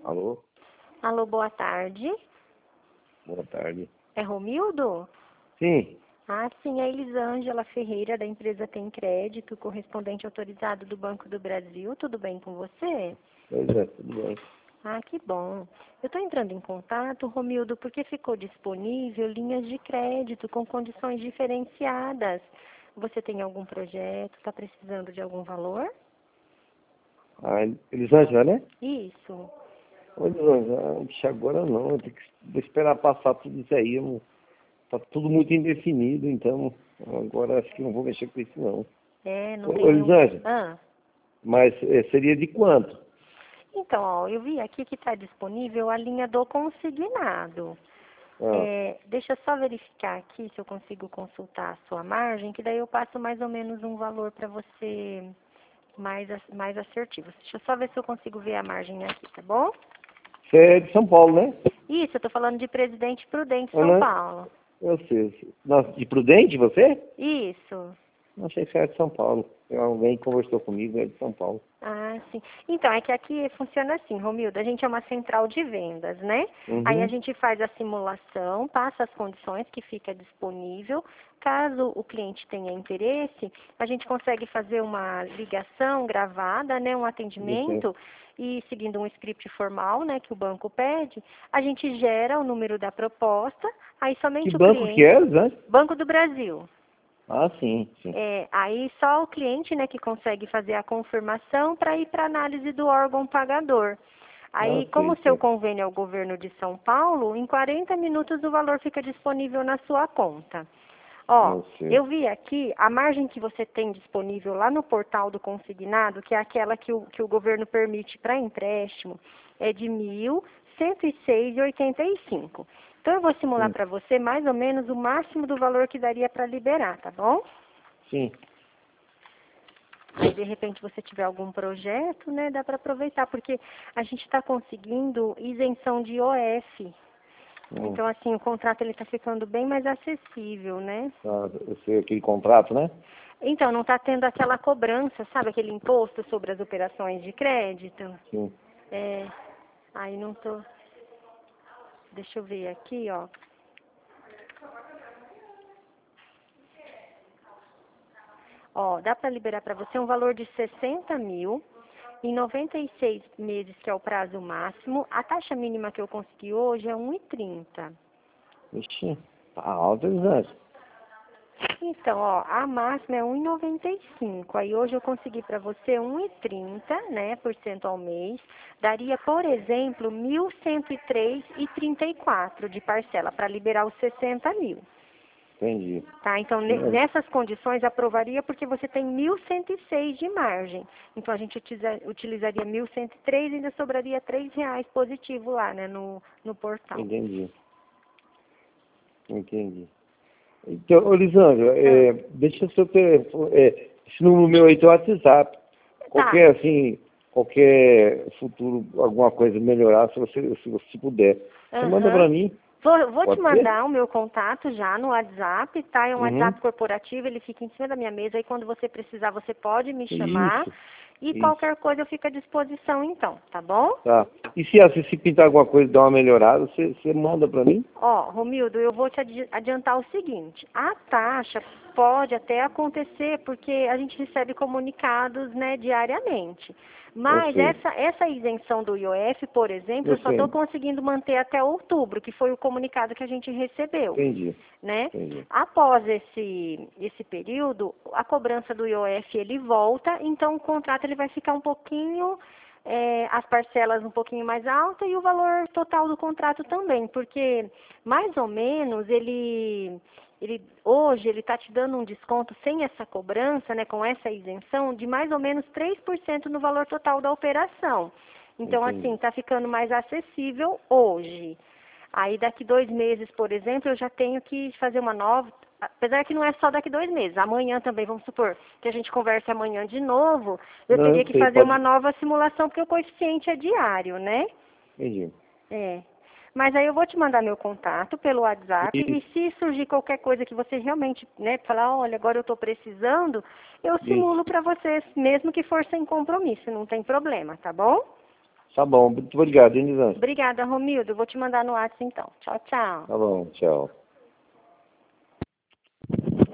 Alô? Alô, boa tarde. Boa tarde. É Romildo? Sim. Ah, sim, é Elisângela Ferreira, da empresa Tem Crédito, correspondente autorizado do Banco do Brasil. Tudo bem com você? Pois é, tudo bem. Ah, que bom. Eu estou entrando em contato, Romildo, porque ficou disponível linhas de crédito com condições diferenciadas. Você tem algum projeto? Está precisando de algum valor? Ah, Elisângela, né? Isso. Ô, Elisângela, agora não. Eu tenho que esperar passar tudo isso aí. Tá tudo muito indefinido, então agora acho que não vou mexer com isso, não. É, não tem Ô, nenhum... Elisângela, Ah. mas seria de quanto? Então, ó, eu vi aqui que está disponível a linha do consignado. Ah, Deixa eu só verificar aqui se eu consigo consultar a sua margem, que daí eu passo mais ou menos um valor para você mais assertivo. Deixa eu só ver se eu consigo ver a margem aqui, tá bom? você é de São Paulo, né? Isso, eu estou falando de Presidente Prudente, Eu, São não, Paulo. eu sei. Nossa, de Prudente, você? Isso. Não achei que você era de São Paulo. Alguém conversou comigo, é de São Paulo. Ah, sim. Então, é que aqui funciona assim, Romildo, a gente é uma central de vendas, né? Aí a Uhum. gente faz a simulação, passa as condições que fica disponível. Caso o cliente tenha interesse, a gente consegue fazer uma ligação gravada, né, um Você. atendimento, e seguindo um script formal, né, que o banco pede, a gente gera o número da proposta, aí Que somente o banco que é, cliente, Elisângela? Banco do Brasil. Ah, sim, sim. Aí só o cliente, né, que consegue fazer a confirmação para ir para análise do órgão pagador. Ah, Aí, como sei, o seu sei. convênio é o governo de São Paulo, em 40 minutos o valor fica disponível na sua conta. Ó, Eu sei. eu vi aqui a margem que você tem disponível lá no portal do consignado, que é aquela que o governo permite para empréstimo, é de 1.106,85. Então, eu vou simular Sim, para você mais ou menos o máximo do valor que daria para liberar, tá bom? sim. Aí, de repente, você tiver algum projeto, né, dá para aproveitar, porque a gente está conseguindo isenção de IOF. Hum, Então, assim, o contrato ele está ficando bem mais acessível, né? tá, eu sei aquele contrato, né? Então, não está tendo aquela cobrança, sabe, aquele imposto sobre as operações de crédito? Sim. É, aí não tô... Deixa eu ver aqui, ó. Ó, dá para liberar para você um valor de 60 mil, em 96 meses, que é o prazo máximo. A taxa mínima que eu consegui hoje é 1,30. Ixi, tá alto, Elisângela. Então, ó, a máxima é 1,95. Aí hoje eu consegui para você 1,30, né, por cento ao mês. Daria, por exemplo, 1.103,34 de parcela para liberar os 60 mil. Entendi. Tá? Então, Mas, nessas condições, aprovaria porque você tem 1.106 de margem. Então, a gente utilizaria 1.103 e ainda sobraria R$ 3 positivo lá, né, no portal. entendi. Entendi. Então, ô, Elisângela, Ah, deixa o seu telefone, esse número meu aí, teu WhatsApp. tá. Qualquer futuro, alguma coisa melhorar, se você puder. Você manda Aham. pra mim, Vou te pode ser? mandar o meu contato já no WhatsApp, tá? É um Uhum. WhatsApp corporativo, ele fica em cima da minha mesa e quando você precisar, você pode me chamar. Isso, E isso. qualquer coisa eu fico à disposição então, tá bom? Tá. E se assim, se pintar alguma coisa, dar uma melhorada, você manda pra mim? Ó, Romildo, eu vou te adiantar o seguinte, a taxa pode até acontecer porque a gente recebe comunicados, né, diariamente. Eu Mas sei. essa isenção do IOF, por exemplo, Eu eu só estou sei. conseguindo manter até outubro, que foi o comunicado que a gente recebeu, Entendi. né? Entendi. Após esse período, a cobrança do IOF ele volta, então o contrato ele vai ficar um pouquinho as parcelas um pouquinho mais altas e o valor total do contrato também, porque mais ou menos hoje ele está te dando um desconto sem essa cobrança, né, com essa isenção, de mais ou menos 3% no valor total da operação. Então, assim, Entendi. está ficando mais acessível hoje. Aí daqui 2 meses, por exemplo, eu já tenho que fazer uma nova. Apesar que não é só daqui 2 meses, amanhã também, vamos supor que a gente converse amanhã de novo, eu Não, teria eu que sei, fazer uma pode. nova simulação, porque o coeficiente é diário, né? Entendi. É. Mas aí eu vou te mandar meu contato pelo WhatsApp e Isso, se surgir qualquer coisa que você realmente, né, falar, olha, agora eu estou precisando, eu isso. simulo para vocês, mesmo que for sem compromisso, não tem problema, tá bom? Tá bom, muito obrigado, hein, Lisandro? Obrigada, Romildo. Vou te mandar no WhatsApp então. Tchau, tchau. Tá bom, tchau.